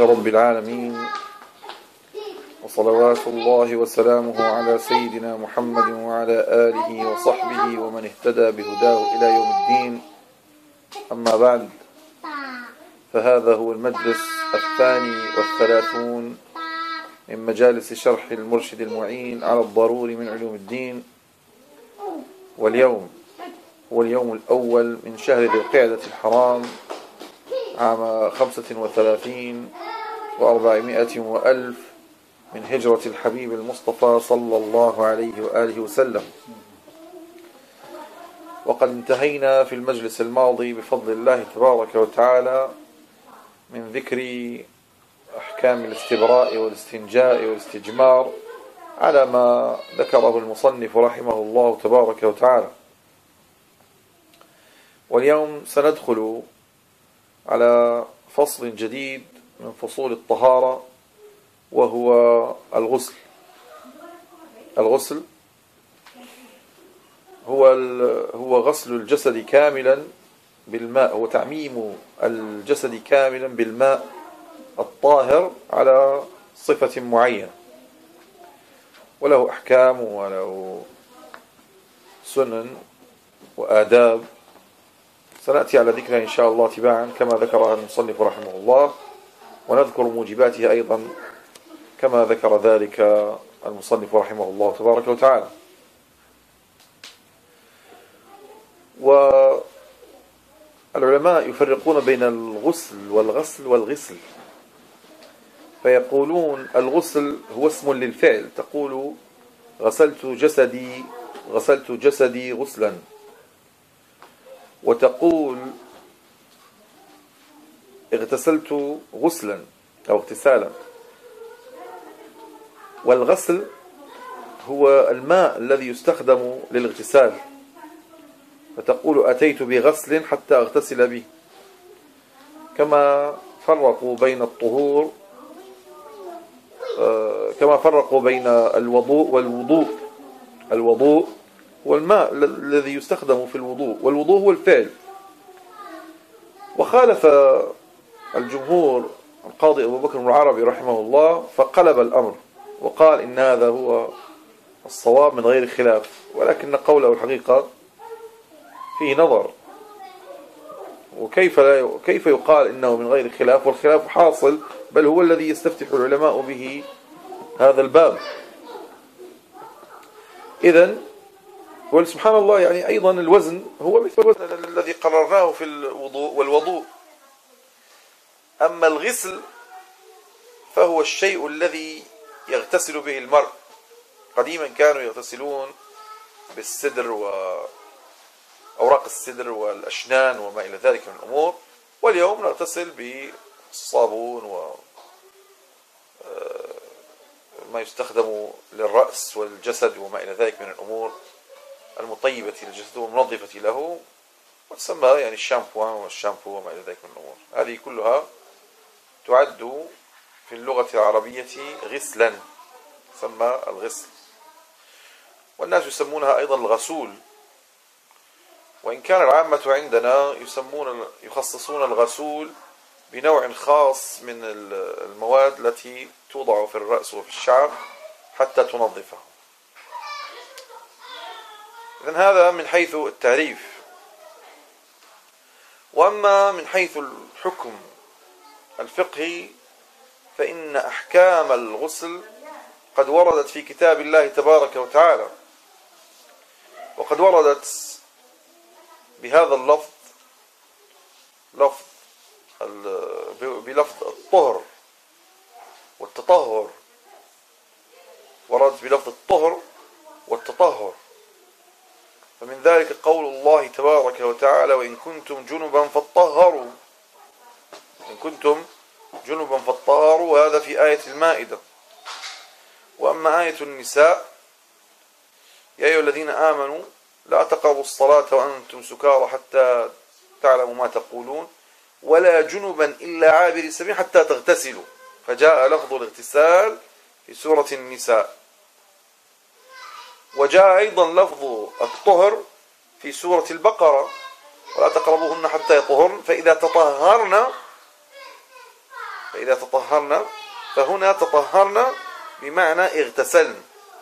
لله رب العالمين، وصلوات الله وسلامه على سيدنا محمد وعلى آله وصحبه ومن اهتدى بهداه إلى يوم الدين. أما بعد، فهذا هو المجلس 32 من مجالس شرح المرشد المعين على الضروري من علوم الدين. واليوم هو اليوم الأول من شهر ذي القعدة الحرام عام 35 و400 وألف من هجرة الحبيب المصطفى صلى الله عليه وآله وسلم. وقد انتهينا في المجلس الماضي بفضل الله تبارك وتعالى من ذكر أحكام الاستبراء والاستنجاء والاستجمار على ما ذكره المصنف رحمه الله تبارك وتعالى. واليوم سندخل على فصل جديد من فصول الطهارة، وهو الغسل. الغسل هو غسل الجسد كاملا بالماء، وتعميم الجسد كاملا بالماء الطاهر على صفة معينة، وله أحكام وله سنن وآداب سنأتي على ذكرها إن شاء الله تباعا كما ذكرها المصنف رحمه الله، ونذكر موجباتها أيضا كما ذكر ذلك المصنف رحمه الله تبارك وتعالى. والعلماء يفرقون بين الغسل والغسل والغسل، فيقولون الغسل هو اسم للفعل، تقول غسلت جسدي غسلا، وتقول اغتسلت غسلا أو اغتسالا. والغسل هو الماء الذي يستخدم للاغتسال، فتقول أتيت بغسل حتى أغتسل به. كما فرقوا بين الطهور، كما فرقوا بين الوضوء والوضوء. الوضوء هو الماء الذي يستخدم في الوضوء، والوضوء هو الفعل. وخالف الجمهور القاضي أبو بكر العربي رحمه الله فقلب الأمر وقال إن هذا هو الصواب من غير خلاف، ولكن قوله الحقيقة فيه نظر، وكيف يقال إنه من غير خلاف والخلاف حاصل، بل هو الذي يستفتح العلماء به هذا الباب. إذن سبحان الله، يعني أيضا الوزن هو مثل الوزن الذي قررناه في الوضوء والوضوء. أما الغسل فهو الشيء الذي يغتسل به المرء. قديما كانوا يغتسلون بالسدر وأوراق السدر والأشنان وما إلى ذلك من الأمور، واليوم نغتسل بالصابون وما يستخدم للرأس والجسد وما إلى ذلك من الأمور المطيبة للجسد والمنظفة له، وتسمى يعني الشامبو وما إلى ذلك من الأمور. هذه كلها تعد في اللغة العربية غسلا، تسمى الغسل. والناس يسمونها أيضا الغسول، وإن كان العامة عندنا يخصصون الغسول بنوع خاص من المواد التي توضع في الرأس وفي الشعر حتى تنظفه. إذن هذا من حيث التعريف. وأما من حيث الحكم الفقهي فإن أحكام الغسل قد وردت في كتاب الله تبارك وتعالى، وقد وردت بهذا اللفظ، بلفظ الطهر والتطهر. وردت بلفظ الطهر والتطهر. فمن ذلك قول الله تبارك وتعالى وإن كنتم جنبا فاطهروا. إن كنتم جنبا فاطهروا، هذا في آية المائدة. وأما آية النساء يا أيها الذين آمنوا لا تقربوا الصلاة وأنتم سكارى حتى تعلموا ما تقولون ولا جنبا إلا عابري سبيل حتى تغتسلوا، فجاء لفظ الاغتسال في سورة النساء. وجاء أيضا لفظ الطهر في سورة البقرة ولا تقربوهن حتى يطهرن، فإذا تطهرن فإذا تطهرنا، فهنا تطهرنا بمعنى اغتسلن.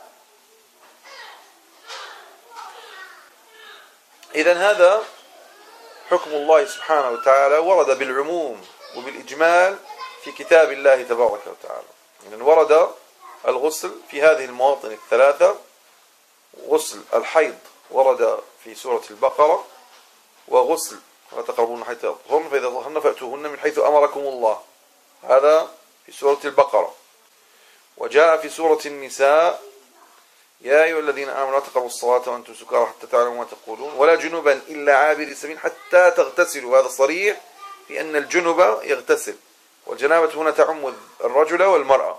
إذن هذا حكم الله سبحانه وتعالى ورد بالعموم وبالإجمال في كتاب الله تبارك وتعالى. إذن ورد الغسل في هذه المواطن الثلاثة. غسل الحيض ورد في سورة البقرة، وغسل لا تقربون حيث يطهرن فإذا طهرن فأتوهن من حيث أمركم الله، هذا في سورة البقرة. وجاء في سورة النساء يا أيها الذين آمنوا لا تقربوا الصلاة وأنتم سكارى حتى تعلموا ما تقولون ولا جنبا إلا عابري سبيل حتى تغتسلوا. هذا صريح في أن الجنب يغتسل، والجنابة هنا تعم الرجل والمرأة.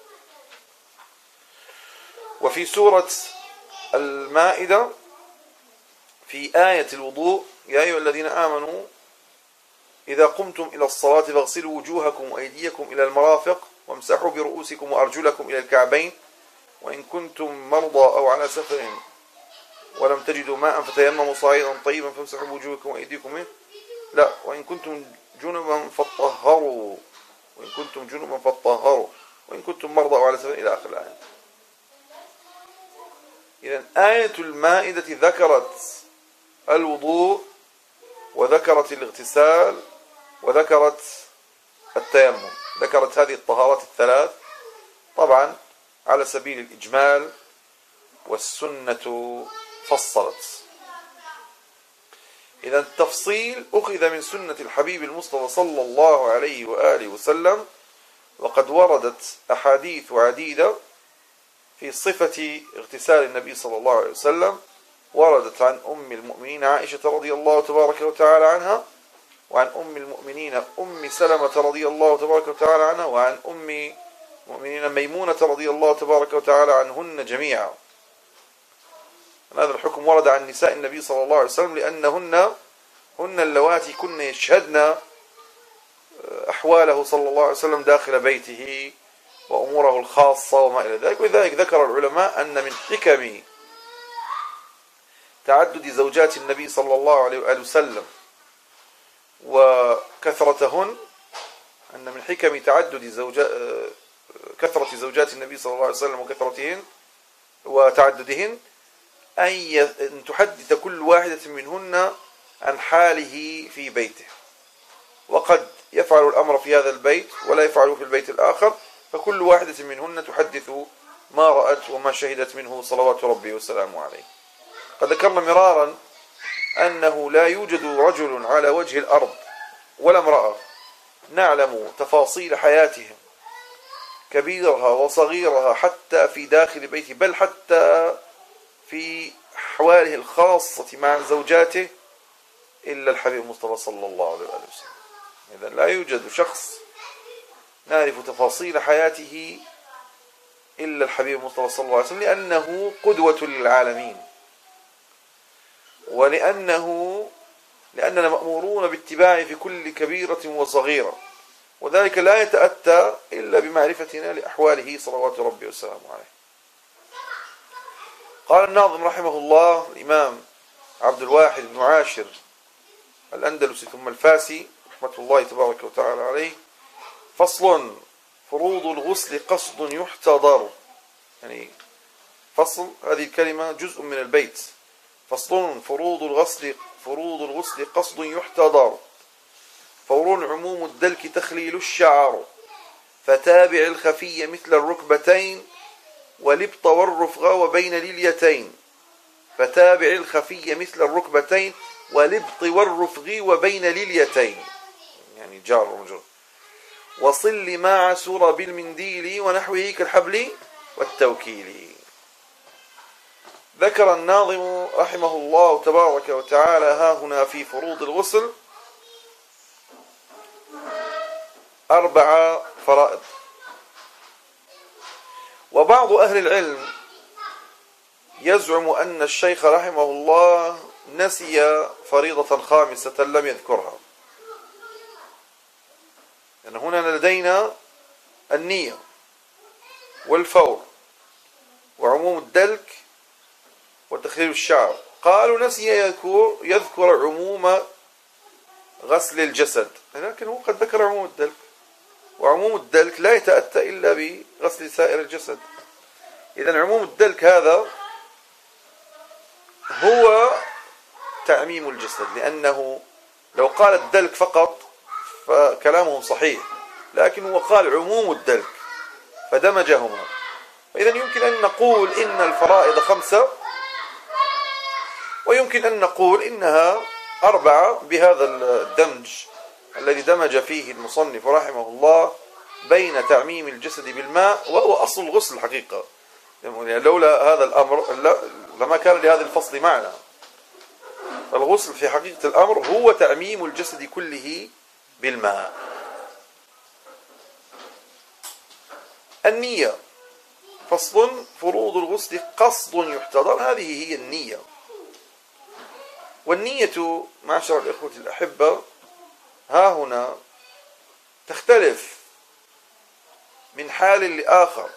وفي سورة المائدة في آية الوضوء يا أيها الذين آمنوا إذا قمتم إلى الصلاة فاغسلوا وجوهكم وأيديكم إلى المرافق وامسحوا برؤوسكم وأرجلكم إلى الكعبين وإن كنتم مرضى أو على سفر ولم تجدوا ماء فتيمموا صعيدا طيبا فامسحوا بوجوهكم وأيديكم منه. لا، وإن كنتم جنبا فطهروا، وإن كنتم جنبا فطهروا وإن كنتم مرضى أو على سفر إلى آخر الآية. إذن آية المائدة ذكرت الوضوء وذكرت الاغتسال وذكرت التيمم، ذكرت هذه الطهارات الثلاث طبعا على سبيل الإجمال، والسنة فصلت. إذا التفصيل أخذ من سنة الحبيب المصطفى صلى الله عليه وآله وسلم، وقد وردت أحاديث عديدة في صفة اغتسال النبي صلى الله عليه وسلم. وردت عن أم المؤمنين عائشة رضي الله تبارك وتعالى عنها، وعن أم المؤمنين أم سلمة رضي الله تبارك وتعالى عنها، وعن أم المؤمنين ميمونة رضي الله تبارك وتعالى عنهن جميعا. هذا الحكم ورد عن نساء النبي صلى الله عليه وسلم لأنهن اللواتي كن يشهدن أحواله صلى الله عليه وسلم داخل بيته وأموره الخاصة وما إلى ذلك. ولذلك ذكر العلماء أن من حكم تعدد زوجات النبي صلى الله عليه وآله وسلم وكثرتهن، أن من حكم تعدد كثرة زوجات النبي صلى الله عليه وسلم وكثرتهن وتعددهن أن تحدث كل واحدة منهن عن حاله في بيته، وقد يفعل الأمر في هذا البيت ولا يفعله في البيت الآخر، فكل واحدة منهن تحدث ما رأت وما شهدت منه صلوات ربي وسلامه عليه. قد ذكرنا مرارا أنه لا يوجد رجل على وجه الأرض ولا امرأة نعلم تفاصيل حياتهم كبيرها وصغيرها حتى في داخل بيته، بل حتى في أحواله الخاصة مع زوجاته، إلا الحبيب المصطفى صلى الله عليه وسلم. إذن لا يوجد شخص نعرف تفاصيل حياته إلا الحبيب المصطفى صلى الله عليه وسلم، لأنه قدوة للعالمين، ولأننا مأمورون باتباعه في كل كبيرة وصغيرة، وذلك لا يتأتى إلا بمعرفتنا لأحواله صلوات ربي وسلامه عليه. قال الناظم رحمه الله الإمام عبد الواحد بن عاشر الأندلسي ثم الفاسي رحمة الله تبارك وتعالى عليه: فصل: فروض الغسل قصد يحتضر. يعني فصل، هذه الكلمة جزء من البيت. فصل: فروض الغسل قصد يحتضر، فور عموم الدلك تخليل الشعر، فتابع الخفي مثل الركبتين والابط والرفغ وبين اليتين. فتابع الخفي مثل الركبتين والابط والرفغ وبين اليتين، يعني جار ومجرور. وصل ما عسر بالمنديل ونحوه كالحبل والتوكيل. ذكر الناظم رحمه الله تبارك وتعالى ها هنا في فروض الغسل 4 فرائض. وبعض أهل العلم يزعم أن الشيخ رحمه الله نسي فريضة خامسة لم يذكرها، لأن هنا لدينا النية والفور وعموم الدلك وتخليل الشعر. قالوا نسي يذكر عموم غسل الجسد، لكن هو قد ذكر عموم الدلك. وعموم الدلك لا يتأتى إلا بغسل سائر الجسد. إذن عموم الدلك هذا هو تعميم الجسد، لأنه لو قال الدلك فقط فكلامهم صحيح، لكن هو قال عموم الدلك فدمجهما. فإذن يمكن أن نقول إن الفرائض 5، ويمكن أن نقول إنها 4 بهذا الدمج الذي دمج فيه المصنف رحمه الله بين تعميم الجسد بالماء، وهو أصل الغسل حقيقة. يعني لولا هذا الأمر لما كان لهذا الفصل معنى. فالغسل في حقيقة الأمر هو تعميم الجسد كله بالماء. النية. فصل. فروض الغسل قصد يحتضر. هذه هي النية. والنية معشر الإخوة الأحبة ها هنا تختلف من حال لآخر.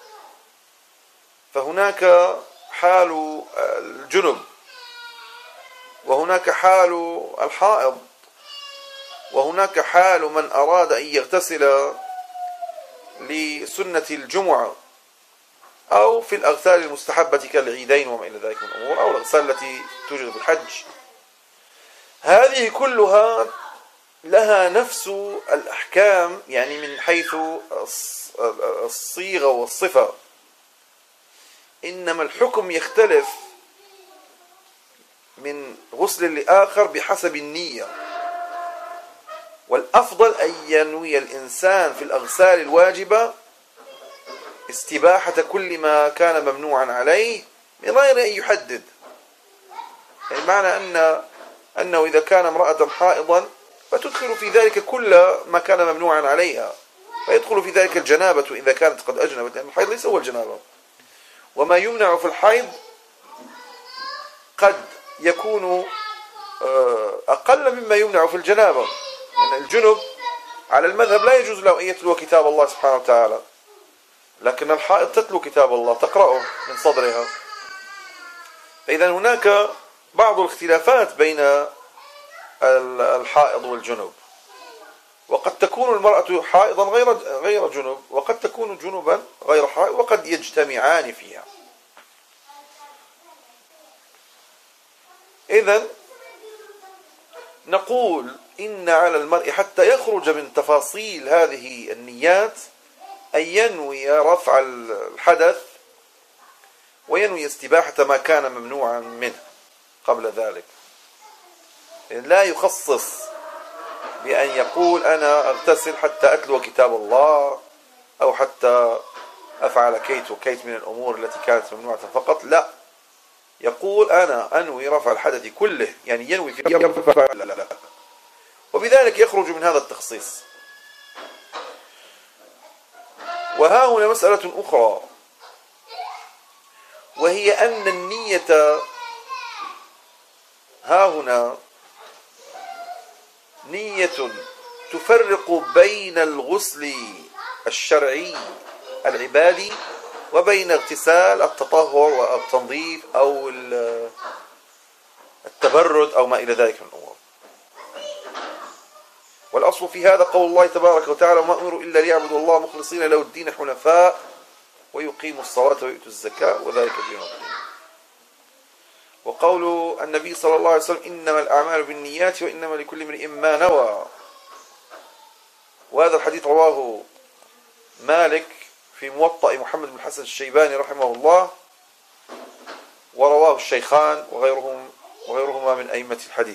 فهناك حال الجنب، وهناك حال الحائض، وهناك حال من أراد أن يغتسل لسنة الجمعة، أو في الأغسال المستحبة كالعيدين وما إلى ذلك من الأمور، أو الأغسال التي توجد في الحج. هذه كلها لها نفس الأحكام، يعني من حيث الصيغة والصفة، إنما الحكم يختلف من غسل لآخر بحسب النية. والأفضل أن ينوي الإنسان في الأغسال الواجبة استباحة كل ما كان ممنوعا عليه من غير أن يحدد. يعني معنى أنه إذا كان امرأة حائضا فتدخل في ذلك كل ما كان ممنوعا عليها، فيدخل في ذلك الجنابة إذا كانت قد أجنبت، لأن الحيض ليس هو الجنابة. وما يمنع في الحيض قد يكون أقل مما يمنع في الجنابة. يعني الجنب على المذهب لا يجوز له أن يتلو كتاب الله سبحانه وتعالى، لكن الحائض تتلو كتاب الله، تقرأه من صدرها. فإذا هناك بعض الاختلافات بين الحائض والجنب، وقد تكون المرأة حائضا غير جنب، وقد تكون جنبا غير حائض، وقد يجتمعان فيها. إذن نقول إن على المرء حتى يخرج من تفاصيل هذه النيات أن ينوي رفع الحدث، وينوي استباحة ما كان ممنوعا منه قبل ذلك. لا يخصص بأن يقول أنا أغتسل حتى أتلو كتاب الله، أو حتى أفعل كيت وكيت من الأمور التي كانت ممنوعة فقط. لا، يقول أنا أنوي رفع الحدث كله، يعني ينوي في لا. وبذلك يخرج من هذا التخصيص. وها هنا مسألة أخرى، وهي أن النية ها هنا نية تفرق بين الغسل الشرعي العبادي وبين اغتسال التطهر والتنظيف أو التبرد أو ما إلى ذلك من الأمور. والأصل في هذا قول الله تبارك وتعالى: وما أمروا إلا ليعبدوا الله مخلصين له الدين حنفاء ويقيموا الصلاة ويؤتوا الزكاة وذلك دين القيم. وقول النبي صلى الله عليه وسلم: إنما الأعمال بالنيات وإنما لكل امرئ ما نوى. وهذا الحديث رواه مالك في موطأ محمد بن الحسن الشيباني رحمه الله، ورواه الشيخان وغيرهما من أئمة الحديث.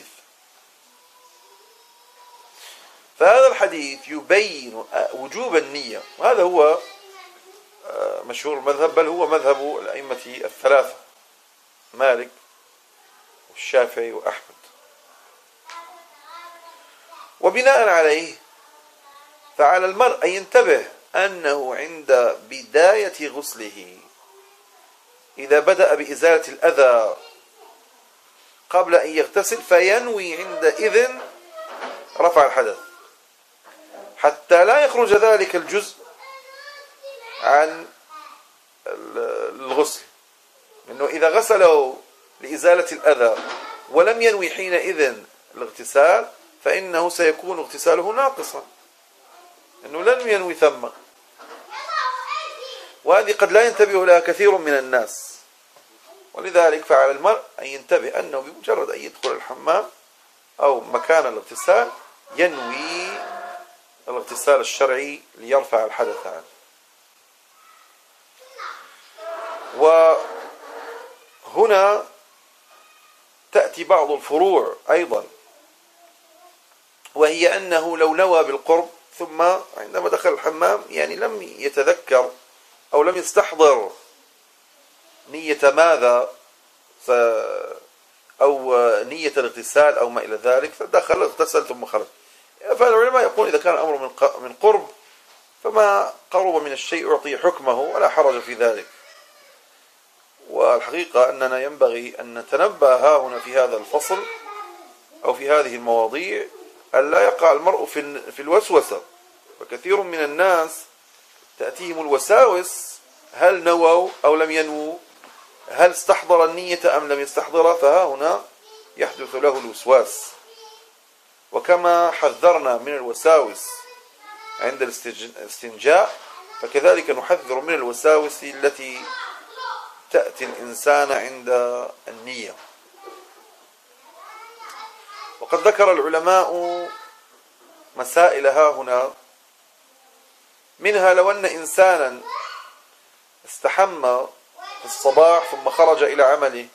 فهذا الحديث يبين وجوب النية، وهذا هو مشهور المذهب، بل هو مذهب الأئمة الثلاثة: مالك والشافعي وأحمد. وبناء عليه فعلى المرء أن ينتبه أنه عند بداية غسله إذا بدأ بإزالة الأذى قبل أن يغتسل فينوي عندئذ رفع الحدث، حتى لا يخرج ذلك الجزء عن الغسل. لأنه إذا غسله لإزالة الأذى ولم ينوي حينئذ الاغتسال فإنه سيكون اغتساله ناقصا، أنه لن ينوي ثم، وهذه قد لا ينتبه لها كثير من الناس. ولذلك فعلى المرء أن ينتبه أنه بمجرد أن يدخل الحمام أو مكان الاغتسال ينوي الاغتسال الشرعي ليرفع الحدث عنه. وهنا تأتي بعض الفروع أيضا، وهي أنه لو نوى بالقرب ثم عندما دخل الحمام يعني لم يتذكر أو لم يستحضر نية ماذا أو نية الاغتسال أو ما إلى ذلك، فدخل اغتسل ثم خرج. فالعلماء يقول إذا كان الأمر من قرب فما قرب من الشيء يعطي حكمه ولا حرج في ذلك. والحقيقة أننا ينبغي أن نتنبه ها هنا في هذا الفصل أو في هذه المواضيع أن لا يقع المرء في الوسوسة. فكثير من الناس تأتيهم الوساوس هل نووا أو لم ينووا، هل استحضر النية أم لم يستحضرها، فها هنا يحدث له الوسواس. وكما حذرنا من الوساوس عند الاستنجاء فكذلك نحذر من الوساوس التي تأتي الإنسان عند النية. وقد ذكر العلماء مسائل ها هنا، منها لو أن إنسانا استحمى في الصباح ثم خرج إلى عمله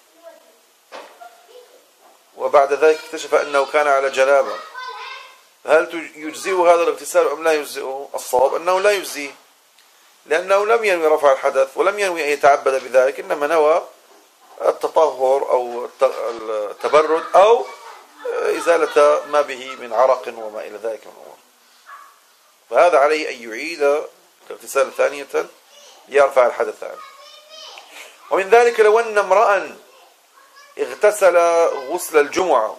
وبعد ذلك اكتشف أنه كان على جنابة، هل يجزئه هذا الاغتسال أم لا يجزئه؟ الصواب أنه لا يجزئه، لأنه لم ينوي رفع الحدث ولم ينوي أن يتعبد بذلك، إنما نوى التطهر أو التبرد أو إزالة ما به من عرق وما إلى ذلك من الأمور. فهذا عليه أن يعيد الاغتسال ثانية ليرفع الحدث عنه. ومن ذلك لو أن امرأ اغتسل غسل الجمعة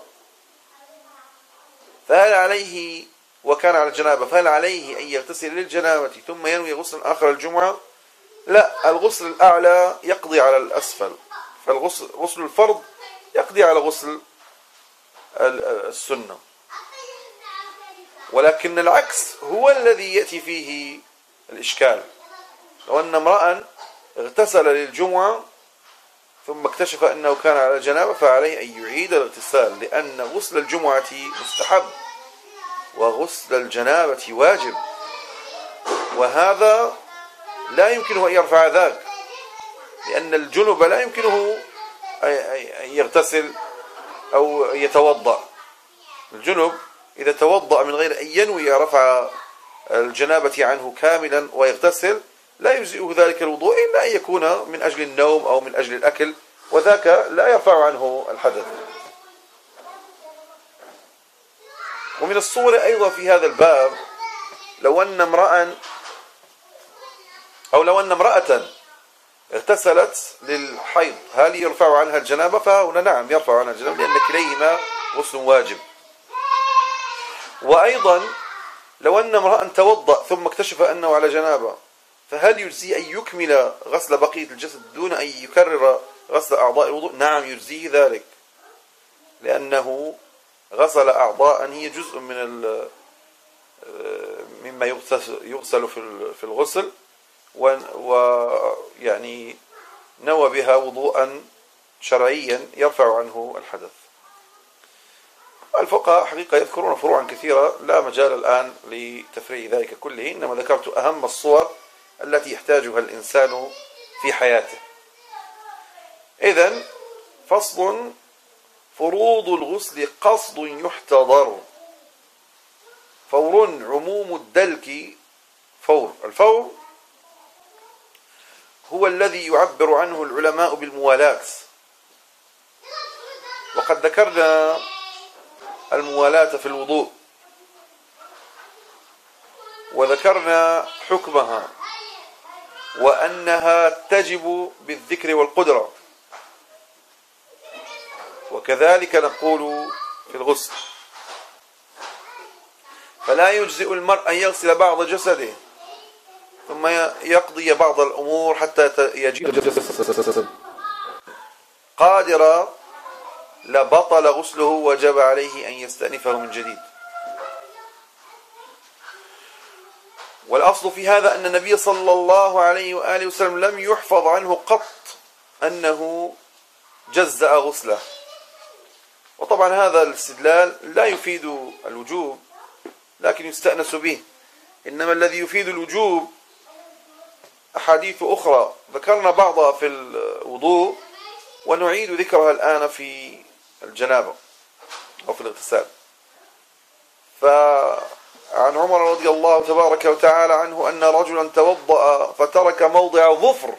فهل عليه وكان على الجنابة فهل عليه أن يغتسل للجنابة ثم ينوي غسل آخر الجمعة؟ لا، الغسل الأعلى يقضي على الأسفل، فالغسل الفرض يقضي على غسل السنة، ولكن العكس هو الذي يأتي فيه الإشكال. لو أن امرأ اغتسل للجمعة ثم اكتشف أنه كان على جنابة فعليه أن يعيد الاغتسال، لأن غسل الجمعة مستحب وغسل الجنابة واجب، وهذا لا يمكنه أن يرفع ذاك، لأن الجنب لا يمكنه أن يغتسل أو يتوضأ. الجنب إذا توضأ من غير أن ينوي رفع الجنابة عنه كاملا ويغتسل لا يجزئه ذلك الوضوء إلا أن يكون من أجل النوم أو من أجل الأكل، وذاك لا يرفع عنه الحدث. ومن الصور أيضا في هذا الباب لو أن امرأة اغتسلت للحيض هل يرفع عنها الجنابة؟ فهنا نعم يرفع عنها الجنابة، لأن كليهما غسل واجب. وأيضا لو أن امرأ توضأ ثم اكتشف أنه على جنابة فهل يجزي أن يكمل غسل بقية الجسد دون أن يكرر غسل أعضاء الوضوء؟ نعم يجزيه ذلك، لأنه غسل أعضاء هي جزء مما يغسل في الغسل، ويعني نوى بها وضوءا شرعيا يرفع عنه الحدث. الفقهاء حقيقة يذكرون فروعا كثيرة لا مجال الآن لتفريع ذلك كله، إنما ذكرت أهم الصور التي يحتاجها الإنسان في حياته. إذن فصل: فروض الغسل قصد يحتضر، فور عموم الدلك فور. الفور هو الذي يعبر عنه العلماء بالموالاة، وقد ذكرنا الموالاة في الوضوء وذكرنا حكمها وأنها تجب بالذكر والقدرة، وكذلك نقول في الغسل، فلا يجزئ المرء أن يغسل بعض جسده ثم يقضي بعض الأمور حتى يجد قادرا لبطل غسله وجب عليه أن يستأنفه من جديد. والأصل في هذا أن النبي صلى الله عليه وآله وسلم لم يحفظ عنه قط أنه جزأ غسله. وطبعا هذا الاستدلال لا يفيد الوجوب لكن يستأنس به، إنما الذي يفيد الوجوب أحاديث أخرى ذكرنا بعضها في الوضوء ونعيد ذكرها الآن في الجنابة أو في الاغتسال. فعن عمر رضي الله تبارك وتعالى عنه أن رجلا توضأ فترك موضع ظفر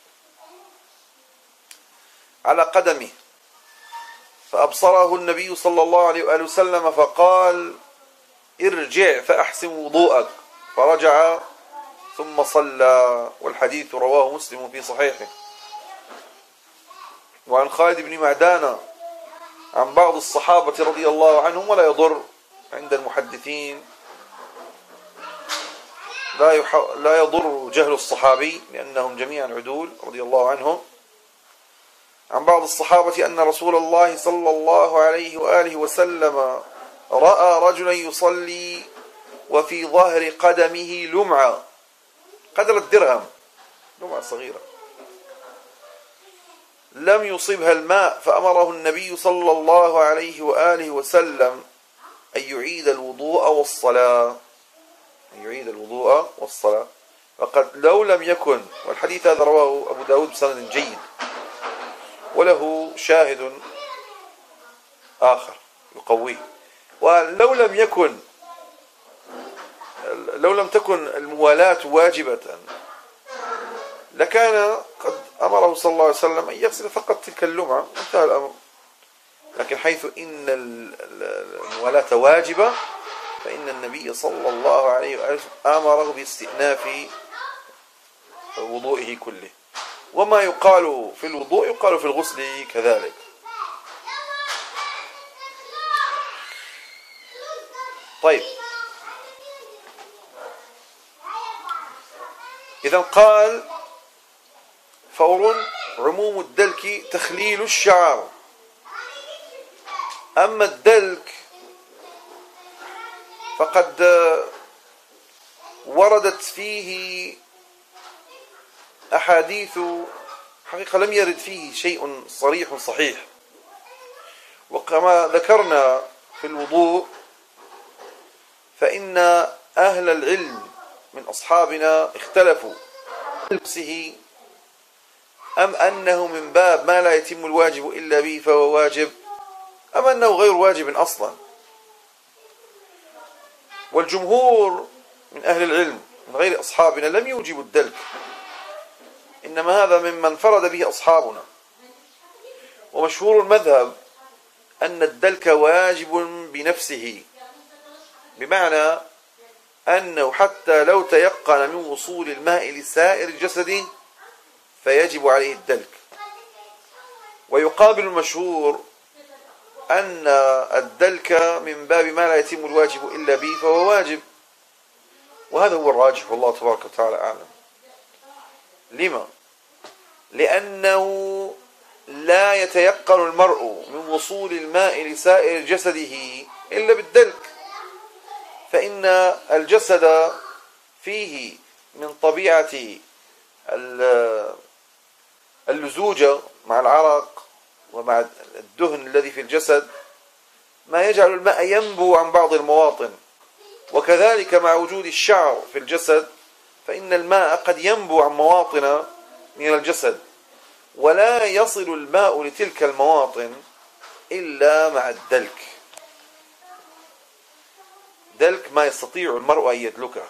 على قدمه، فأبصره النبي صلى الله عليه وآله وسلم فقال: ارجع فأحسن وضوءك، فرجع ثم صلى. والحديث رواه مسلم في صحيحه. وعن خالد بن معدان عن بعض الصحابة رضي الله عنهم، ولا يضر عند المحدثين لا يضر جهل الصحابي لأنهم جميعا عدول رضي الله عنهم، عن بعض الصحابة أن رسول الله صلى الله عليه وآله وسلم رأى رجلا يصلي وفي ظهر قدمه لمعة قدر الدرهم، لمعة صغيرة لم يصبها الماء، فأمره النبي صلى الله عليه وآله وسلم أن يعيد الوضوء والصلاة. فقد لو لم يكن، والحديث هذا رواه أبو داود بسند جيد وله شاهد آخر يقويه. ولو لم تكن الموالاة واجبة لكان قد أمره صلى الله عليه وسلم أن يغسل فقط تلك اللمعة وانتهى الأمر. لكن حيث إن الموالاة واجبة فإن النبي صلى الله عليه وآله أمره باستئناف وضوئه كله. وما يقال في الوضوء يقال في الغسل كذلك. طيب، إذا قال: فور عموم الدلك تخليل الشعر. أما الدلك فقد وردت فيه أحاديث حقيقة لم يرد فيه شيء صريح صحيح. وكما ذكرنا في الوضوء فإن أهل العلم من أصحابنا اختلفوا نفسه أم أنه من باب ما لا يتم الواجب إلا به فهو واجب، أم أنه غير واجب أصلا. والجمهور من أهل العلم من غير أصحابنا لم يوجبوا الدلك، إنما هذا ممن فرد به أصحابنا. ومشهور المذهب أن الدلك واجب بنفسه، بمعنى أنه حتى لو تيقن من وصول الماء لسائر الجسد فيجب عليه الدلك. ويقابل المشهور أن الدلك من باب ما لا يتم الواجب إلا به فهو واجب، وهذا هو الراجح والله تبارك وتعالى أعلم. لما؟ لأنه لا يتيقن المرء من وصول الماء لسائر جسده إلا بالدلك، فإن الجسد فيه من طبيعة اللزوجة مع العرق ومع الدهن الذي في الجسد ما يجعل الماء ينبو عن بعض المواطن، وكذلك مع وجود الشعر في الجسد فإن الماء قد ينبو عن مواطن من الجسد، ولا يصل الماء لتلك المواطن إلا مع الدلك. دلك ما يستطيع المرء أن يدلكه.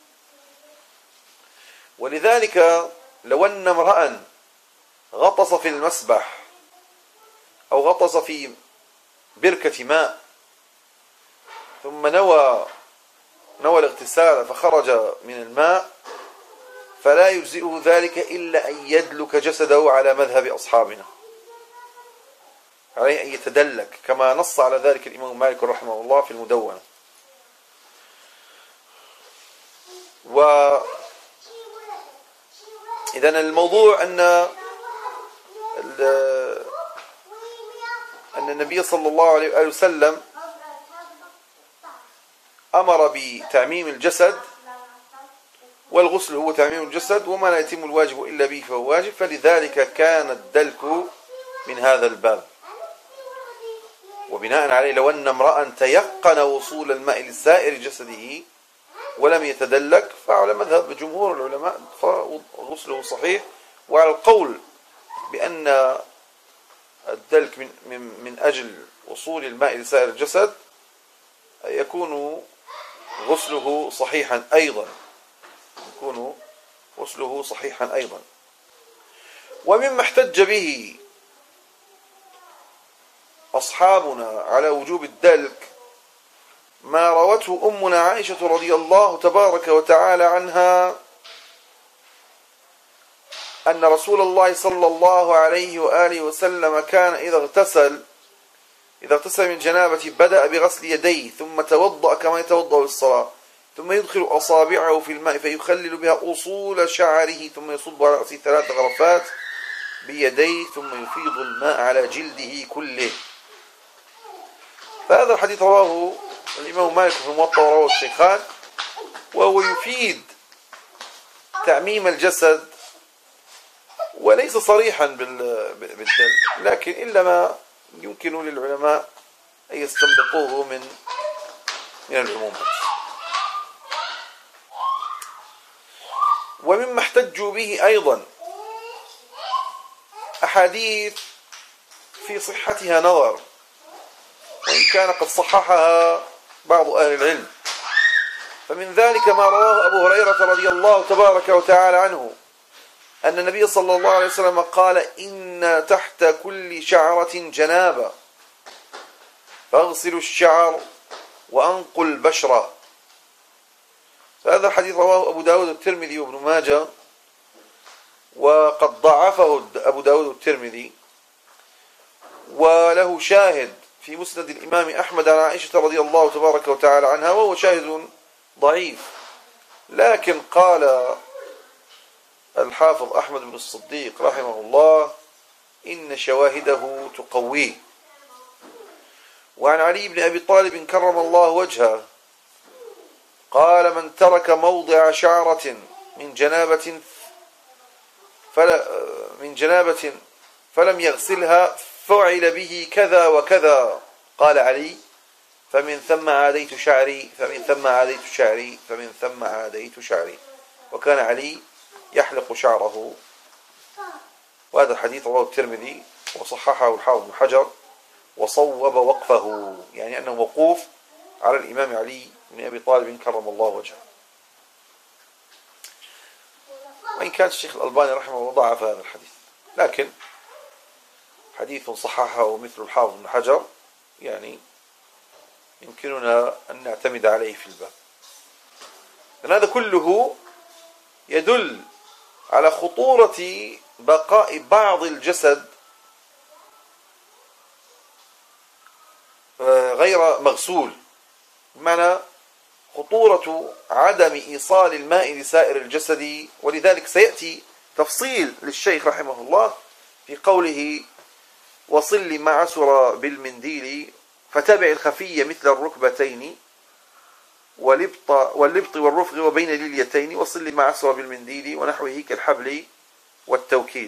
ولذلك لو أن امرأ غطس في المسبح أو غطس في بركة ماء ثم نوى الاغتسال فخرج من الماء فلا يجزئه ذلك إلا أن يدلك جسده على مذهب أصحابنا، عليه أن يتدلك كما نص على ذلك الإمام مالك رحمه الله في المدونة. إذن الموضوع أن النبي صلى الله عليه وآله وسلم أمر بتعميم الجسد والغسل هو تعميم الجسد، وما لا يتم الواجب إلا به فهو واجب، فلذلك كان الدلك من هذا الباب. وبناء عليه لو أن امرأ تيقن وصول الماء لسائر جسده ولم يتدلك، فعلى مذهب جمهور العلماء فغسله صحيح. وعلى القول بأن الدلك من أجل وصول الماء لسائر الجسد يكون غسله صحيحا أيضا، ومما احتج به أصحابنا على وجوب الدلك ما روته أمنا عائشة رضي الله تبارك وتعالى عنها أن رسول الله صلى الله عليه وآله وسلم كان إذا اغتسل من جنابة بدأ بغسل يديه، ثم توضأ كما يتوضأ للصلاة، ثم يدخل أصابعه في الماء فيخلل بها أصول شعره، ثم يصب على رأسه 3 غرفات بيديه، ثم يفيض الماء على جلده كله. فهذا الحديث رواه الإمام مالك في الموطأ ورواه الشيخان، وهو يفيد تعميم الجسد وليس صريحا بالدلك، لكن إلا ما يمكن للعلماء أن يستنبطوه من العمومات. ومما احتجوا به أيضا أحاديث في صحتها نظر، وإن كان قد صححها بعض أهل العلم. فمن ذلك ما رواه أبو هريرة رضي الله تبارك وتعالى عنه أن النبي صلى الله عليه وسلم قال: إن تحت كل شعرة جنابة فاغسلوا الشعر وأنقوا البشرة. فهذا الحديث رواه أبو داود والترمذي وابن ماجه، وقد ضعفه أبو داود والترمذي، وله شاهد في مسند الإمام أحمد عن عائشة رضي الله تبارك وتعالى عنها، وهو شاهد ضعيف، لكن قال الحافظ أحمد بن الصديق رحمه الله: إن شواهده تقويه. وعن علي بن أبي طالب كرم الله وجهه قال: من ترك موضع شعرة من جنابة فلم يغسلها فعل به كذا وكذا. قال علي: فمن ثم عاديت شعري. وكان علي يحلق شعره. وهذا الحديث رواه الترمذي وصححه الحافظ بن حجر وصوب وقفه، يعني أنه موقوف على الإمام علي بن أبي طالب كرم الله وجهه. وإن كان الشيخ الألباني رحمه الله ضعف هذا الحديث، لكن حديث صححه مثل الحافظ بن حجر يعني يمكننا أن نعتمد عليه في الباب. لأن هذا كله يدل على خطورة بقاء بعض الجسد غير مغسول، بمعنى خطورة عدم إيصال الماء لسائر الجسد. ولذلك سيأتي تفصيل للشيخ رحمه الله في قوله: وصل ما عسر بالمنديل فتبع الخفي مثل الركبتين واللبط والرفغ وبين اليليتين وصل ما عسر بالمنديل ونحوه كالحبل والتوكيل.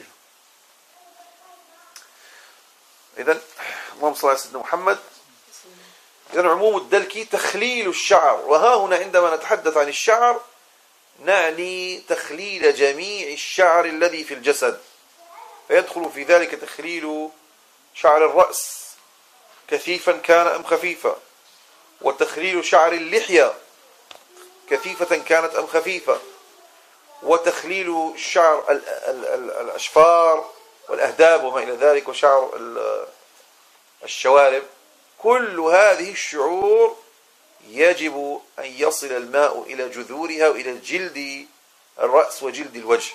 إذن اللهم صل على سيدنا محمد. إذن عموم الدلك تخليل الشعر، وها هنا عندما نتحدث عن الشعر نعني تخليل جميع الشعر الذي في الجسد، فيدخل في ذلك تخليل شعر الرأس كثيفا كان أم خفيفا، وتخليل شعر اللحية كثيفة كانت أم خفيفة، وتخليل شعر الأشفار والأهداب وما إلى ذلك، وشعر الشوارب. كل هذه الشعور يجب أن يصل الماء إلى جذورها وإلى جلد الرأس وجلد الوجه.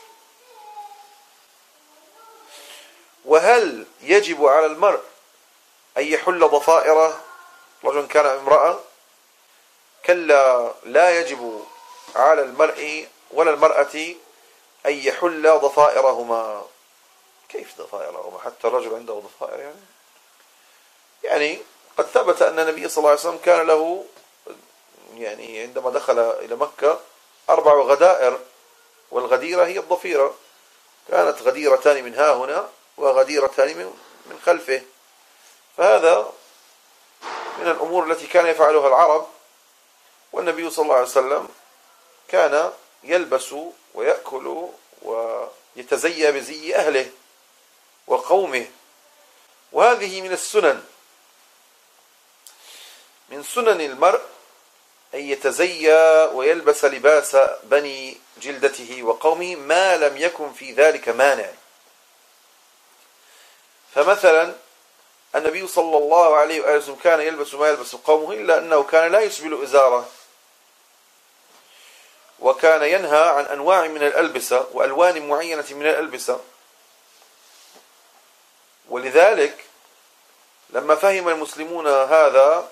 وهل يجب على المرء أن يحل ضفائره رجل كان امرأة؟ كلا، لا يجب على المرء ولا المرأة أن يحل ضفائرهما. كيف ضفائرهما؟ حتى الرجل عنده ضفائر يعني قد ثبت أن النبي صلى الله عليه وسلم كان له يعني عندما دخل إلى مكة 4 غدائر والغديرة هي الضفيرة، كانت غديرتان من ها هنا وغديرتان من خلفه. فهذا من الأمور التي كان يفعلها العرب، والنبي صلى الله عليه وسلم كان يلبس ويأكل ويتزيى بزي أهله وقومه. وهذه من السنن، من سنن المرء أن يتزيى ويلبس لباس بني جلدته وقومه ما لم يكن في ذلك مانع. فمثلا النبي صلى الله عليه وآله وسلم كان يلبس ما يلبس قومه، إلا أنه كان لا يسبل إزاره، وكان ينهى عن أنواع من الألبسة وألوان معينة من الألبسة. ولذلك لما فهم المسلمون هذا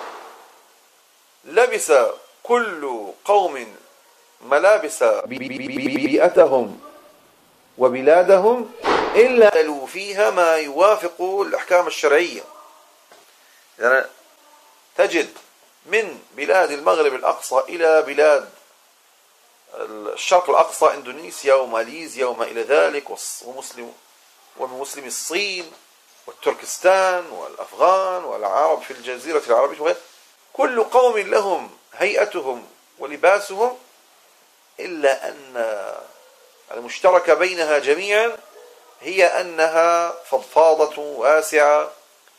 لبس كل قوم ملابس بيئتهم وبلادهم إلا تلو فيها ما يوافق الأحكام الشرعية. يعني تجد من بلاد المغرب الأقصى إلى بلاد الشرق الأقصى، إندونيسيا وماليزيا وما إلى ذلك، ومسلم الصين والتركستان والأفغان والعرب في الجزيرة العربية وغيرها، كل قوم لهم هيئتهم ولباسهم، إلا أن المشترك بينها جميعا هي أنها فضفاضة واسعة،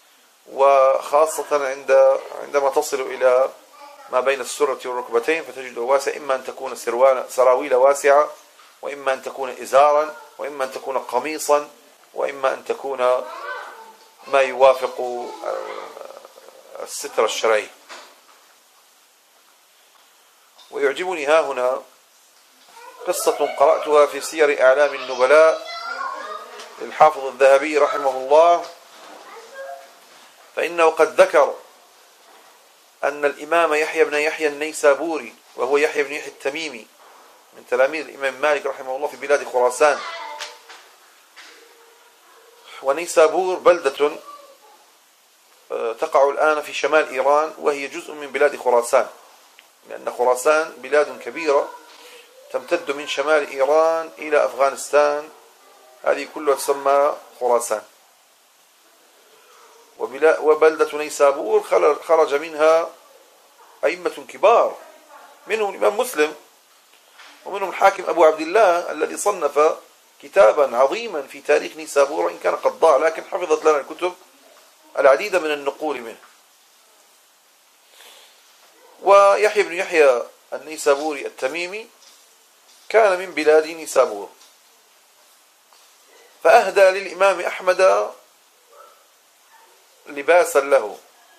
وخاصة عندما تصل إلى ما بين السرة والركبتين فتجده واسع، إما أن تكون سراويل واسعة، وإما أن تكون إزارا، وإما أن تكون قميصا، وإما أن تكون ما يوافق الستر الشرعي. ويعجبني ها هنا قصة قرأتها في سير أعلام النبلاء للحافظ الذهبي رحمه الله، فإنه قد ذكر أن الإمام يحيى بن يحيى النيسابوري، وهو يحيى بن يحيى التميمي من تلاميذ الإمام مالك رحمه الله، في بلاد خراسان. ونيسابور بلدة تقع الآن في شمال إيران، وهي جزء من بلاد خراسان، لأن خراسان بلاد كبيرة تمتد من شمال إيران إلى أفغانستان، هذه كلها تسمى خراسان. وبلدة نيسابور خرج منها أئمة كبار، منهم الإمام مسلم، ومنهم الحاكم أبو عبد الله الذي صنف كتابا عظيما في تاريخ نيسابور، إن كان قد ضاع لكن حفظت لنا الكتب العديد من النقول منه. ويحيى بن يحيى النيسابوري التميمي كان من بلاد نيسابور، فأهدى للإمام أحمد لباسا له.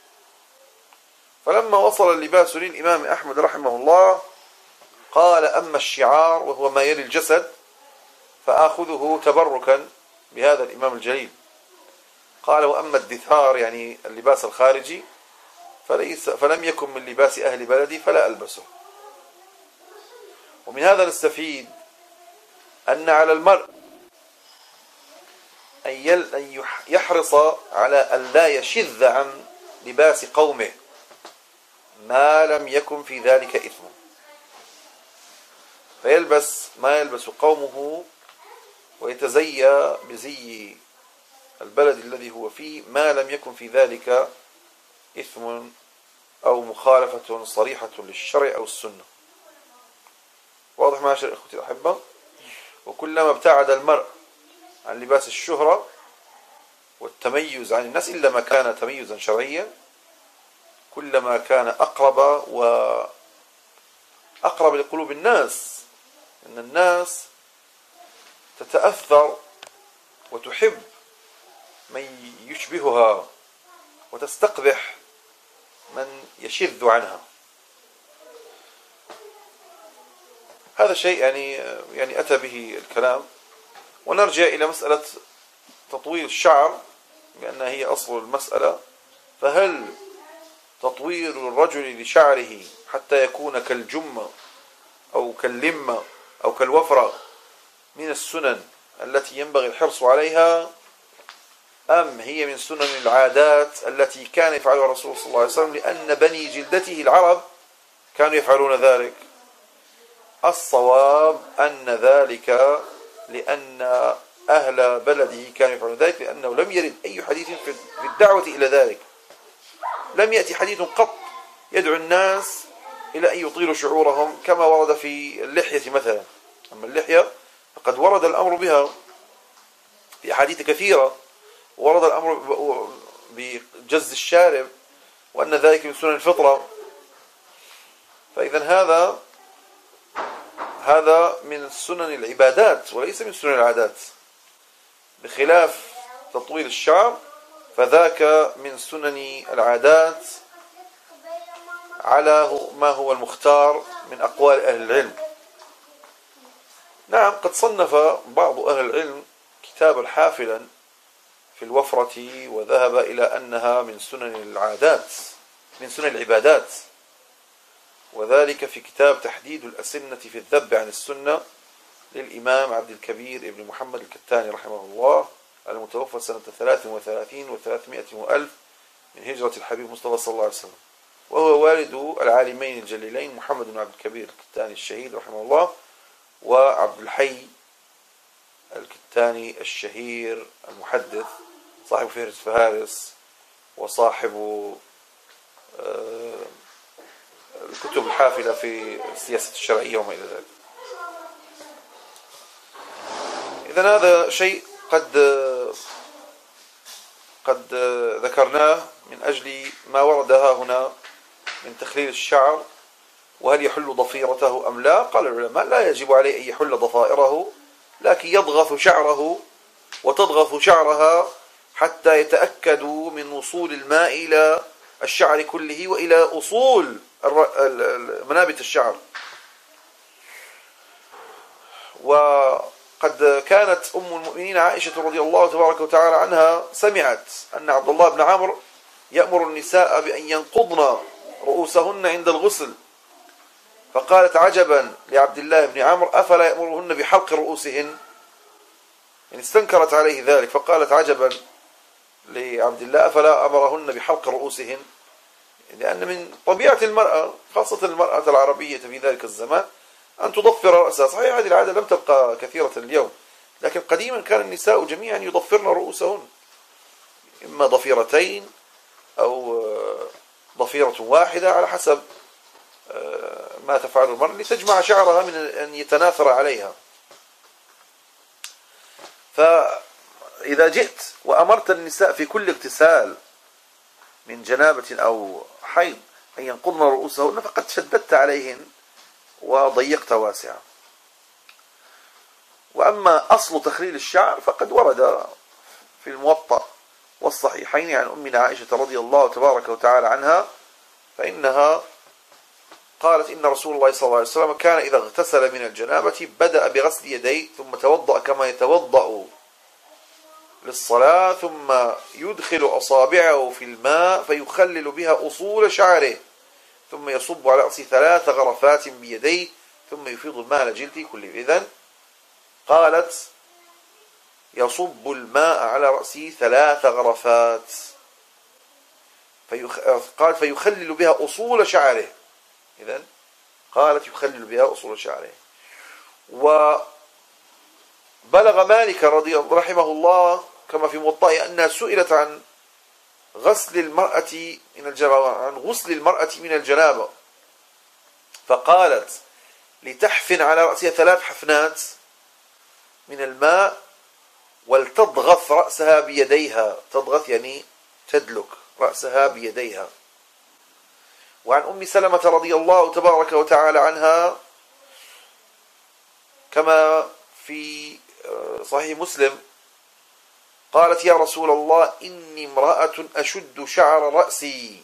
فلما وصل اللباس للإمام أحمد رحمه الله قال: أما الشعار وهو ما يلي الجسد فآخذه تبركا بهذا الإمام الجليل. قال: وأما الدثار يعني اللباس الخارجي فلم يكن من لباس أهل بلدي فلا ألبسه. ومن هذا نستفيد أن على المرء أن يحرص على أن لا يشذ عن لباس قومه ما لم يكن في ذلك إثم، فيلبس ما يلبس قومه ويتزيى بزي البلد الذي هو فيه ما لم يكن في ذلك إثم أو مخالفة صريحة للشرع أو السنة. واضح معاشر إخوتي الأحبة؟ وكلما ابتعد المرء عن لباس الشهرة والتميز عن الناس، إلا ما كان تميزا شرعيا، كلما كان أقرب لقلوب الناس، إن الناس تتأثر وتحب من يشبهها وتستقبح من يشذ عنها. هذا شيء يعني أتى به الكلام. ونرجع إلى مسألة تطويل الشعر، لأنها هي أصل المسألة. فهل تطويل الرجل لشعره حتى يكون كالجمة أو كاللمة أو كالوفرة من السنن التي ينبغي الحرص عليها، أم هي من سنن العادات التي كان يفعلها الرسول صلى الله عليه وسلم، لأن بني جلدته العرب كانوا يفعلون ذلك؟ الصواب أن ذلك لأن أهل بلده كانوا يفعلون ذلك، لأنه لم يرد أي حديث في الدعوة إلى ذلك. لم يأتي حديث قط يدعو الناس إلى أن يطيلوا شعورهم كما ورد في اللحية مثلا. أما اللحية فقد ورد الأمر بها في أحاديث كثيرة، ورد الأمر بجز الشارب وأن ذلك من سنن الفطرة. فإذا هذا من سنن العبادات وليس من سنن العادات، بخلاف تطويل الشعر فذاك من سنن العادات على ما هو المختار من أقوال أهل العلم. نعم، قد صنف بعض أهل العلم كتابا حافلا في الوفرة وذهب إلى أنها من سنن العادات، من سنن العبادات، وذلك في كتاب تحديد الأسنة في الذب عن السنة للإمام عبد الكبير ابن محمد الكتاني رحمه الله، المتوفى سنة 33 و300 وألف من هجرة الحبيب مصطفى صلى الله عليه وسلم، وهو والد العالمين الجليلين محمد بن عبد الكبير الكتاني الشهيد رحمه الله، وعبد الحي الكتاني الشهير المحدث صاحب فهرس فهارس وصاحب الكتب الحافلة في السياسة الشرعية وما إلى ذلك. إذن هذا شيء قد ذكرناه من أجل ما ورد هنا من تخليل الشعر، وهل يحل ضفيرته أم لا؟ قال العلماء لا يجب عليه أن يحل ضفائره، لكن يضغط شعره وتضغط شعرها حتى يتأكدوا من وصول الماء إلى الشعر كله وإلى أصول منابت الشعر. وقد كانت أم المؤمنين عائشة رضي الله تبارك وتعالى عنها سمعت أن عبد الله بن عمرو يأمر النساء بأن ينقضن رؤوسهن عند الغسل، فقالت عجبا لعبد الله بن عمرو أفلا يأمرهن بحلق رؤوسهن، يعني استنكرت عليه ذلك، فقالت عجبا لعبد الله أفلا أمرهن بحلق رؤوسهن، لأن من طبيعة المرأة خاصة المرأة العربية في ذلك الزمان أن تضفر رأسها. صحيح هذه العادة لم تبقى كثيرة اليوم، لكن قديما كان النساء جميعا يضفرن رؤوسهن، إما ضفيرتين أو ضفيرة واحدة على حسب ما تفعل المرأة لتجمع شعرها من أن يتناثر عليها. فإذا جئت وأمرت النساء في كل اغتسال من جنابة أو حيض أن ينقضن رؤوسهن فقد شددت عليهن وضيقت واسعا. وأما أصل تخليل الشعر فقد ورد في الموطأ والصحيحين عن أمنا عائشة رضي الله تبارك وتعالى عنها، فإنها قالت إن رسول الله صلى الله عليه وسلم كان إذا اغتسل من الجنابة بدأ بغسل يديه ثم توضأ كما يتوضأ للصلاة، ثم يدخل أصابعه في الماء فيخلل بها أصول شعره، ثم يصب على رأسه 3 غرفات بيديه ثم يفيض الماء على جلده كله. إذن قالت يصب الماء على رأسه 3 غرفات، قالت فيخلل بها أصول شعره. إذن قالت يخلل بها أصول شعره. وبلغ مالك رحمه الله كما في موطئه أنها سئلت عن غسل المرأة من الجنابة، فقالت لتحفن على رأسها 3 حفنات من الماء ولتضغط رأسها بيديها، تضغط يعني تدلك رأسها بيديها. وعن أم سلمة رضي الله تبارك وتعالى عنها كما في صحيح مسلم قالت يا رسول الله إني امرأة أشد شعر رأسي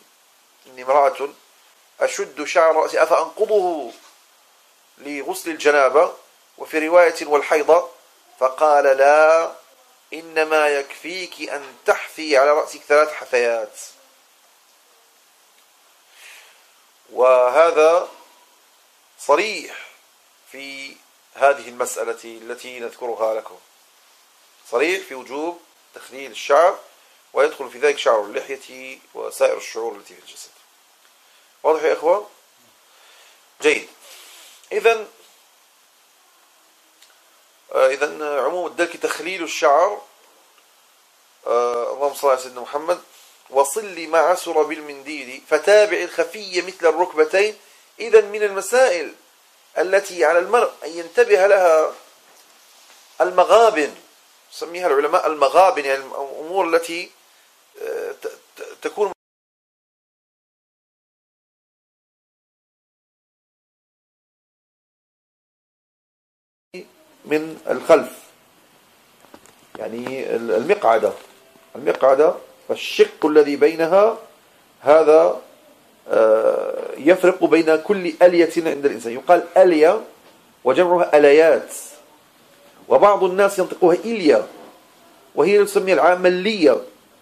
أفأنقضه لغسل الجنابة، وفي رواية والحيضة، فقال لا، إنما يكفيك أن تحثي على رأسك 3 حثيات. وهذا صريح في هذه المسألة التي نذكرها لكم، صريح في وجوب تخليل الشعر، ويدخل في ذلك شعر اللحية وسائر الشعور التي في الجسد. واضح يا إخوة؟ جيد. إذن إذن عموم الدلك تخليل الشعر. اللهم صل على سيدنا محمد. وصل ما عسر بالمنديل فتابع الخفي مثل الركبتين. إذن من المسائل التي على المرء أن ينتبه لها المغابن، سميها العلماء المغابن، يعني الأمور التي تكون من الخلف، يعني المقعدة فالشق الذي بينها هذا يفرق بين كل ألية عند الإنسان. يقال ألية وجمعها أليات، وبعض الناس ينطقوها إليا وهي تسمى العامة اللية،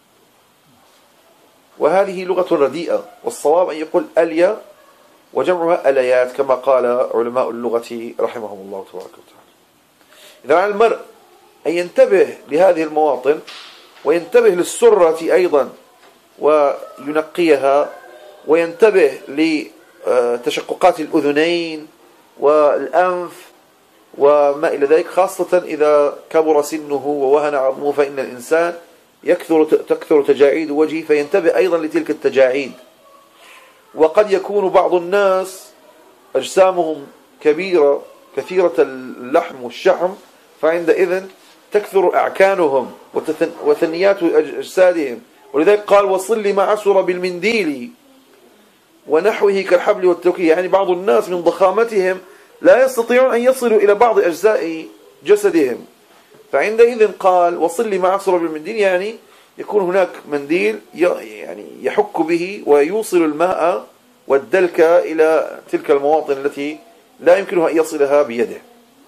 وهذه لغة رديئة، والصواب أن يقول أليا وجمعها أليات كما قال علماء اللغة رحمهم الله تبارك وتعالى. إذا على المرء أن ينتبه لهذه المواطن، وينتبه للسرة أيضا وينقيها، وينتبه لتشققات الأذنين والأنف وما إلى ذلك، خاصة إذا كبر سنه ووهن عظمه، فإن الإنسان تكثر تجاعيد وجهه، فينتبه أيضا لتلك التجاعيد. وقد يكون بعض الناس أجسامهم كبيرة كثيرة اللحم والشحم، فعندئذ تكثر أعكانهم وثنيات أجسادهم، ولذلك قال وصل ما عسر بالمنديل ونحوه كالحبل والتوكيل. يعني بعض الناس من ضخامتهم لا يستطيعون أن يصلوا إلى بعض أجزاء جسدهم، فعندئذ قال وصل ما عسر بالمنديل، يعني يكون هناك منديل يعني يحك به ويوصل الماء والدلك إلى تلك المواطن التي لا يمكنها أن يصلها بيده.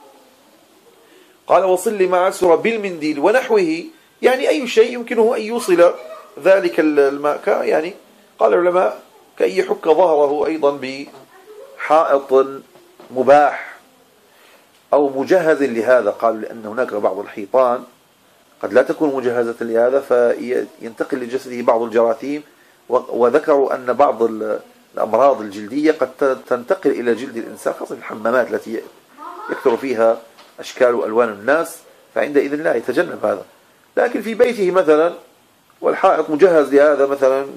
قال وصل ما عسر بالمنديل ونحوه، يعني أي شيء يمكنه أن يوصل ذلك الماء، يعني قال العلماء كأن يحك ظهره أيضا بحائط مباح أو مجهز لهذا. قالوا لأن هناك بعض الحيطان قد لا تكون مجهزة لهذا، فينتقل لجسده بعض الجراثيم، وذكروا أن بعض الأمراض الجلدية قد تنتقل إلى جلد الإنسان، خاصة الحمامات التي يكثر فيها أشكال وألوان الناس، فعندئذ لا يتجنب هذا. لكن في بيته مثلا والحائط مجهز لهذا مثلا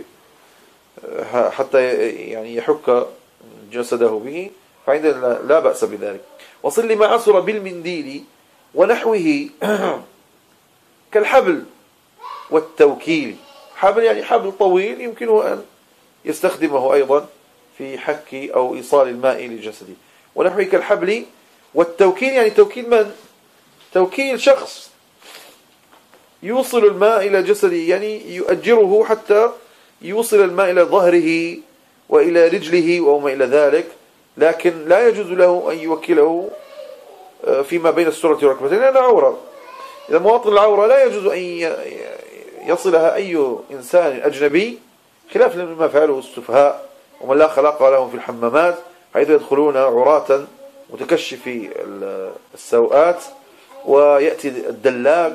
حتى يعني يحك جسده به، فعندئذ لا بأس بذلك. وصل ما عسر بالمنديل ونحوه كالحبل والتوكيل. حبل يعني حبل طويل يمكنه أن يستخدمه أيضا في حك أو إيصال الماء لجسده. ونحوه كالحبل والتوكيل، يعني توكيل من؟ توكيل شخص يوصل الماء إلى جسده، يعني يؤجره حتى يوصل الماء إلى ظهره وإلى رجله وما إلى ذلك، لكن لا يجوز له أن يوكله فيما بين السرة والركبتين لأنها عورة. إذا مواطن العورة لا يجوز أن يصلها أي إنسان أجنبي، خلاف ما فعله السفهاء ومن لا خلاق لهم في الحمامات، حيث يدخلون عراة متكشفي السوءات، ويأتي الدلاك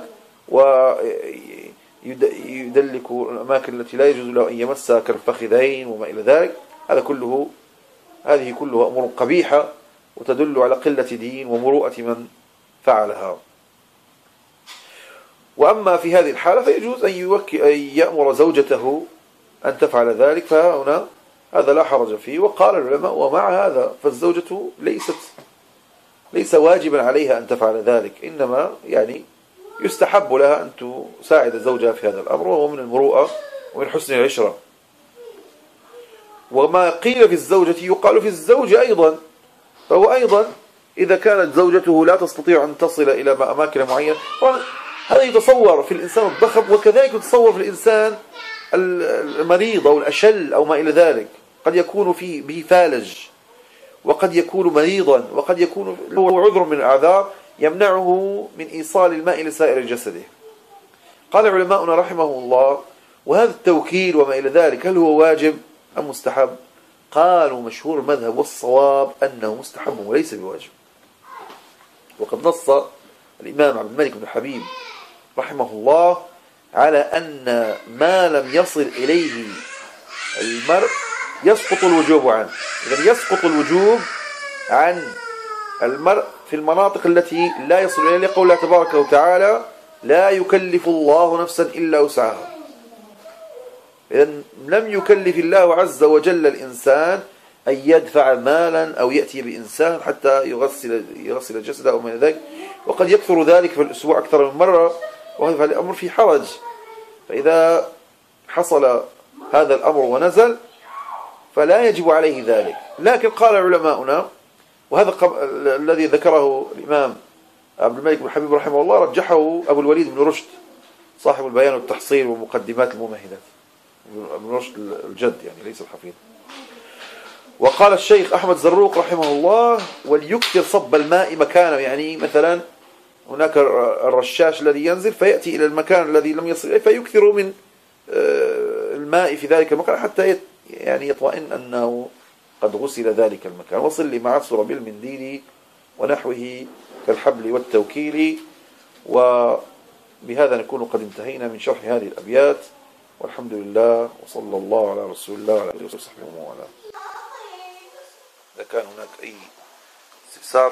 ويدلك الأماكن التي لا يجوز له أن يمسها كالفخذين وما إلى ذلك. هذه كلها أمور قبيحة وتدل على قلة دين ومروءة من فعلها. وأما في هذه الحالة فيجوز أن يأمر زوجته أن تفعل ذلك، فهنا هذا لا حرج فيه. وقال العلماء ومع هذا فالزوجة ليس واجبا عليها أن تفعل ذلك، إنما يعني يستحب لها أن تساعد زوجها في هذا الأمر، وهو من المروءة ومن حسن العشرة. وما قيل في الزوجة يقال في الزوج أيضا، فهو أيضا إذا كانت زوجته لا تستطيع أن تصل إلى أماكن معينة، هذا يتصور في الإنسان الضخم، وكذلك يتصور في الإنسان المريض أو الأشل أو ما إلى ذلك. قد يكون به فالج، وقد يكون مريضا، وقد يكون له عذر من الأعذار يمنعه من إيصال الماء لسائر جسده. قال علماؤنا رحمه الله وهذا التوكيل وما إلى ذلك هل هو واجب أم مستحب؟ قالوا مشهور المذهب والصواب أنه مستحب وليس بواجب. وقد نص الإمام عبد الملك بن حبيب رحمه الله على أن ما لم يصل إليه المرء يسقط الوجوب عنه. إذن يسقط الوجوب عن المرء في المناطق التي لا يصل إليها، لقول الله تبارك وتعالى: لا يكلف الله نفسا إلا وسعها. إذن لم يكلف الله عز وجل الإنسان أن يدفع مالا أو يأتي بإنسان حتى يغسل جسده أو من ذلك، وقد يكثر ذلك في الأسبوع أكثر من مرة، وهذا الأمر في حرج. فإذا حصل هذا الأمر ونزل فلا يجب عليه ذلك. لكن قال علماؤنا، وهذا الذي ذكره الإمام عبد الملك بن حبيب رحمه الله، رجحه أبو الوليد بن رشد صاحب البيان والتحصيل ومقدمات الممهدات، ابن رشد الجد يعني ليس الحفيد. وقال الشيخ أحمد زروق رحمه الله: وليكثر صب الماء مكانه، يعني مثلا هناك الرشاش الذي ينزل فيأتي إلى المكان الذي لم يصل إليه فيكثر من الماء في ذلك المكان حتى يعني يطمئن أنه قد غسل ذلك المكان. وصل لما عصر بالمنديل ونحوه كالحبل والتوكيل. وبهذا نكون قد انتهينا من شرح هذه الأبيات، والحمد لله، وصلى الله على رسول الله وعلى آله وصحبه وسلم. إذا كان هناك أي استفسار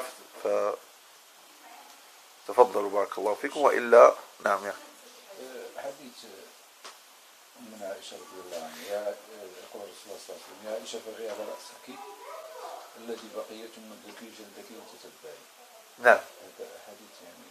فتفضلوا بارك الله فيكم، وإلا نعم. يعني حديث من عائشة رضي الله عنها: يا يقول رسول الله صلى الله عليه وسلم: يا عائشة فرعي على رأسك الذي بقية من ذكي جلدك وتتبعي. نعم. هذا حديث يعني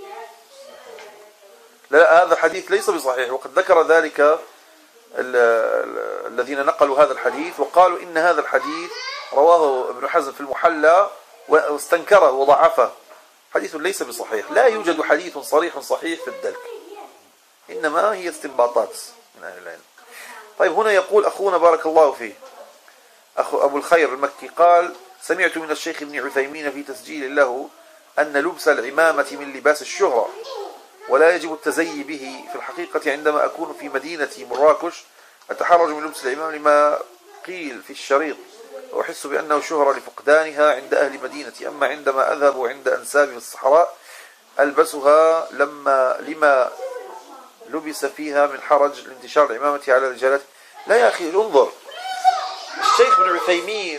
لا، هذا الحديث ليس بصحيح، وقد ذكر ذلك الذين نقلوا هذا الحديث وقالوا إن هذا الحديث رواه ابن حزم في المحلى واستنكره وضعفه. حديث ليس بصحيح، لا يوجد حديث صريح صحيح في الدلك، إنما هي استنباطات من أهل العلم. طيب، هنا يقول أخونا بارك الله فيه أخو أبو الخير المكي قال: سمعت من الشيخ ابن عثيمين في تسجيل له أن لبس العمامة من لباس الشهرة، ولا يجب التزيي به. في الحقيقة عندما أكون في مدينة مراكش أتحرج من لبس العمام لما قيل في الشريط، وأحس بأنه شهرة لفقدانها عند أهل مدينتي. أما عندما أذهب عند أنسابي في الصحراء ألبسها لما لبس فيها من حرج لانتشار العمامة على الرجالات. لا يا أخي، انظر، الشيخ ابن عثيمين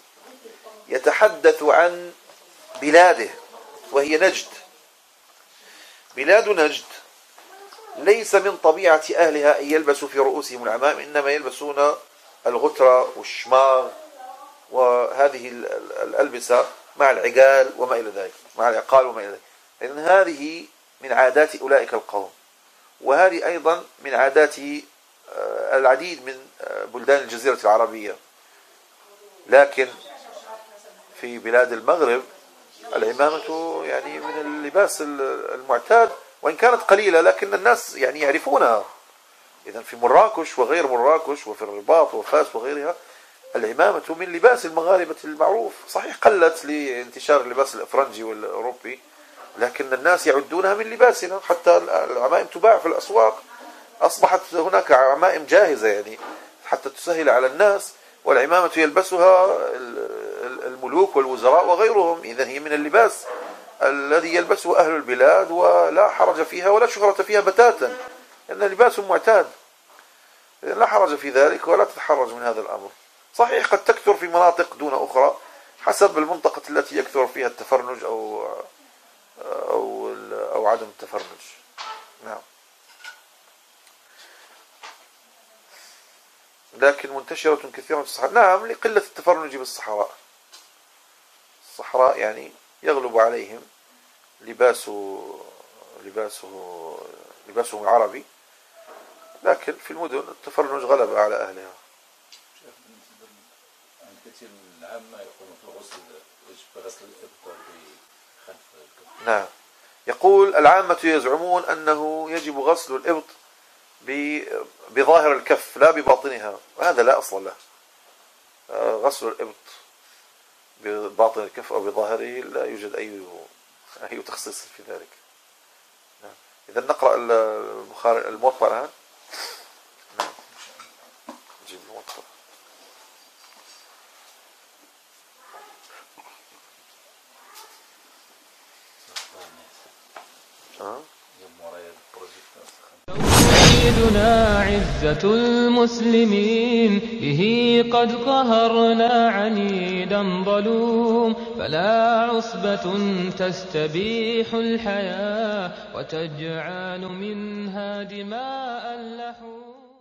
يتحدث عن بلاده وهي نجد. بلاد نجد ليس من طبيعة أهلها أن يلبسوا في رؤوسهم العمام، إنما يلبسون الغترة والشماغ وهذه الألبسة مع العقال وما إلى ذلك، مع العقال وما إلى ذلك. لأن هذه من عادات أولئك القوم، وهذه أيضا من عادات العديد من بلدان الجزيرة العربية. لكن في بلاد المغرب العمامة يعني من اللباس المعتاد، وإن كانت قليلة لكن الناس يعني يعرفونها. إذن في مراكش وغير مراكش وفي الرباط وفاس وغيرها العمامة من لباس المغاربة المعروف. صحيح قلت لانتشار اللباس الأفرنجي والأوروبي، لكن الناس يعدونها من لباسنا. حتى العمائم تباع في الأسواق، أصبحت هناك عمائم جاهزة يعني حتى تسهل على الناس، والعمامة يلبسها الملوك والوزراء وغيرهم. إذن هي من اللباس الذي يلبسه أهل البلاد، ولا حرج فيها ولا شهرة فيها بتاتا، لأنه لباس معتاد. إذن لا حرج في ذلك، ولا تتحرج من هذا الأمر. صحيح قد تكثر في مناطق دون أخرى حسب المنطقة التي يكثر فيها التفرنج أو عدم التفرنج. نعم. لكن منتشرة كثيرا في الصحراء. نعم، لقلة التفرنج بالصحراء. الصحراء يعني يغلب عليهم لباسهم العربي، لكن في المدن التفرنج غلب على أهلها. كثير من العامة يقولون في الغسل يجب غسل الإبط بخلف الكف. نعم، يقول العامة يزعمون أنه يجب غسل الإبط بظاهر الكف لا بباطنها، وهذا لا أصل له. غسل الإبط بباطن الكف أو بظاهره لا يوجد أي تخصيص في ذلك. نعم. إذا نقرأ الموطأ الآن. نعم. نجيب الموطأ. يوم ورايا البروجيكت عيدنا عزة المسلمين، به قد قهرنا عنيدا ظلوم، فلا عصبة تستبيح الحياة وتجعل منها دماء اللحوم.